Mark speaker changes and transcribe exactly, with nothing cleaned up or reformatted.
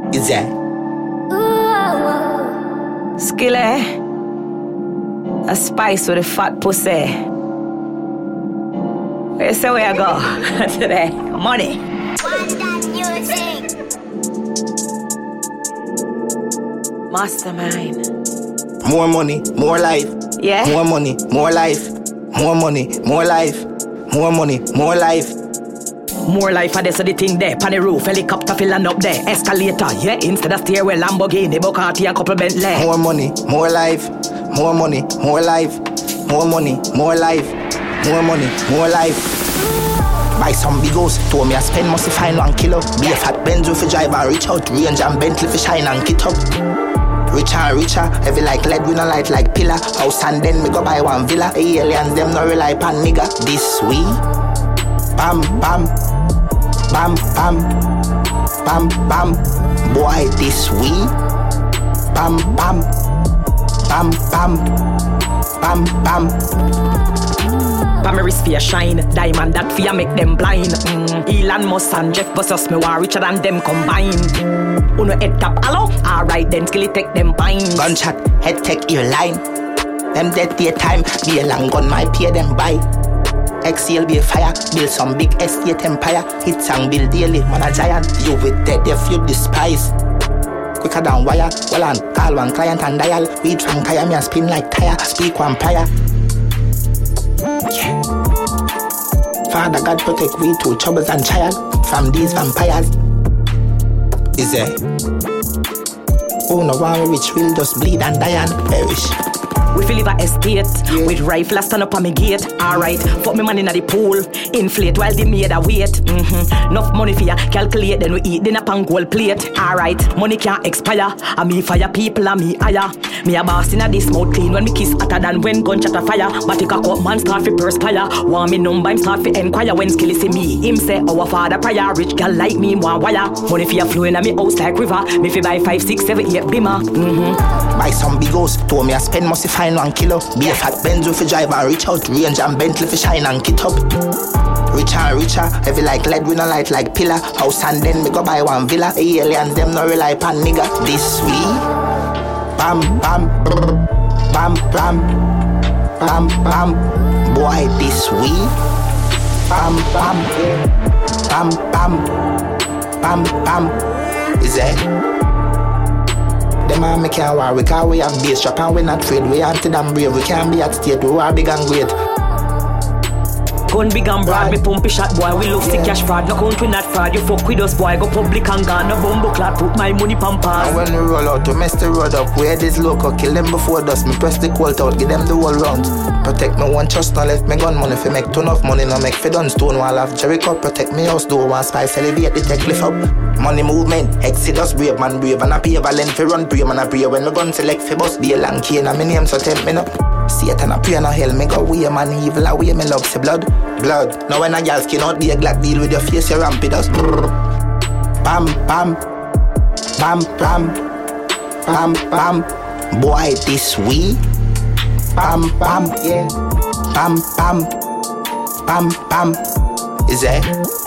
Speaker 1: Is that?
Speaker 2: Skilly. A spice with a fat pussy. Where you say where I go today? Money. Mastermind.
Speaker 1: More money, more life.
Speaker 2: Yeah.
Speaker 1: More money, more life. More money, more life. More money, more life.
Speaker 2: More life, I so the thing there. Pan the roof, helicopter filling up there. Escalator, yeah. Instead of stairway, Lamborghini, Bugatti, and couple Bentley.
Speaker 1: More money, more life. More money, more life. More money, more life. More money, more life. Buy some big house, told me I spend must find one kilo. Be a fat Benz with a driver, reach out, range and Bentley for shine and kit up. Richer and richer, heavy like lead, we no light like pillar. House and then me go buy one villa. The aliens them no rely pan nigga. This we, bam bam, bam bam, bam bam. Boy, this we, bam bam, bam bam, bam bam.
Speaker 2: Pamaris fear shine, diamond that fear make them blind. Mm. Elon Musk and Jeff Bezos me war richer than them combined. Uno head tap hello, alright then skilly take them pine.
Speaker 1: Gunshot, head take your line. Them dead daytime, be a long gun, my peer them buy. X C L be a fire, build some big estate empire. Hits and build daily, man a giant. You with dead if you despise. Quicker than wire, well and call one client and dial. Weed from kaya me and spin like tire, speak one prayer. Yeah. Father God protect we two troubles and child from these vampires. Is there? Who no one rich will just bleed and die and perish.
Speaker 2: We feel live a estate,
Speaker 1: yeah.
Speaker 2: With rifle stand up on me gate. Alright, fuck me man in the pool. Inflate while they made a weight. Mm-hmm. Enough money for ya, calculate, then we eat dinner pan gold plate. Alright, money can't expire. I me fire people and me hire. Me a boss in a this mouth clean when me kiss hotter than when gunshot a fire. But it a cut man start fi perspire. Want me number him start fi enquire when skilly see me. Him say our father prior, rich girl like me want wire. Money for ya flowing a me house like river. Me fi buy five, six, seven, eight bimmer. Mm-hmm.
Speaker 1: Buy some big house, told me I spend must find one kilo. Be a fat Benz with a driver, reach out, range and Bentley for shine and kit up. Richer and richer, heavy like lead, we no light like pillar. House and then me go buy one villa. The aliens them no rely pan nigga. This we, bam bam, bam bam, bam bam. Boy, this we, bam bam, bam bam, bam bam. Is it? Them man me can't war, we can't we have base trap and we not afraid. We anti damn brave, we can't be at state, we are big and great.
Speaker 2: Gun big and broad, me pumpy shot boy, we love yeah. See cash fraud, no count we not fraud. You fuck with us boy, go public and gone, no bumbo clot, put my money pampas.
Speaker 1: And when we roll out, we mess the road up, where this local, kill them before dust. Me press the colt out, give them the whole round. Protect me one trust, no left me gun money, fi make ton of money, no make fi done stone wall off Jericho. Protect me house, do one spice, elevate the tech lift up. Money movement, exodus brave man brave, and I pay valent fi run brave man I pray. When me gun select fi bust, be a long cane and me name so tempt me no. Satan a pray no hell, me go way man evil away, me love say blood, blood. Now when a girl skin out, be a glad deal with your face, you ramp it us. Bam bam, bam bam, bam bam. Boy this we, bam bam, yeah, bam bam, bam bam. Is it?